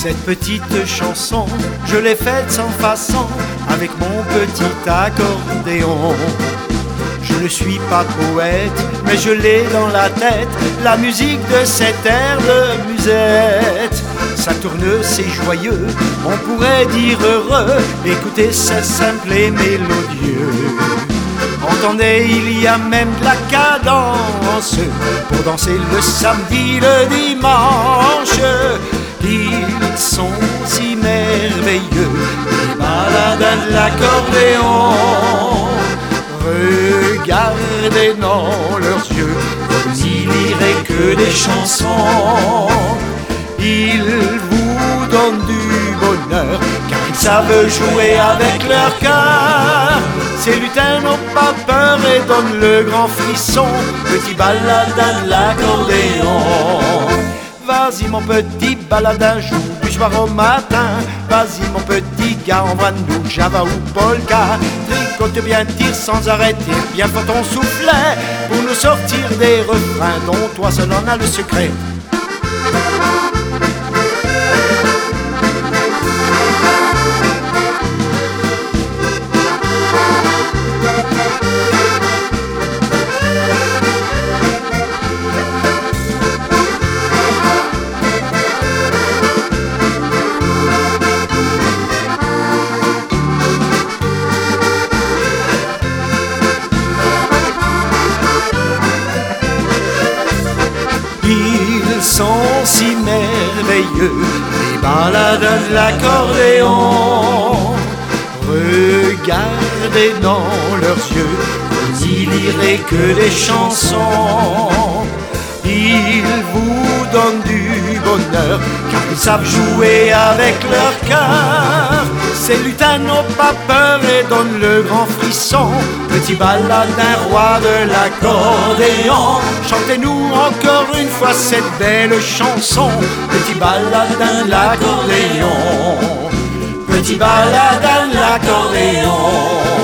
Cette petite chanson, je l'ai faite sans façon, avec mon petit accordéon. Je ne suis pas poète, mais je l'ai dans la tête, la musique de cet air de musette. Ça tourne, c'est joyeux, on pourrait dire heureux, écoutez, c'est simple et mélodieux. Entendez, il y a même de la cadence pour danser le samedi, le dimanche. Ils sont si merveilleux, les baladins de l'accordéon. Regardez dans leurs yeux, comme s'ils liraient que des chansons. Ils vous donnent du bonheur, car ils savent jouer avec leur cœur. Ces lutins n'ont pas peur et donnent le grand frisson, petit baladin de l'accordéon. Vas-y mon petit baladin, joue du soir au matin. Vas-y mon petit gars, envoie-nous Java ou Polka. Tricote bien, tire sans arrêt, tire bien fort ton soufflet, pour nous sortir des refrains dont toi seul en as le secret. Ils sont si merveilleux, les baladins de l'accordéon. Regardez dans leurs yeux, comme s'ils liraient que des chansons. Ils vous donnent du bonheur, car ils savent jouer avec leur cœur. Ces lutins n'ont pas peur et donnent le grand frisson, petit baladin, roi de l'accordéon. Chantez-nous encore une fois cette belle chanson, petit baladin de l'accordéon, petit baladin de l'accordéon.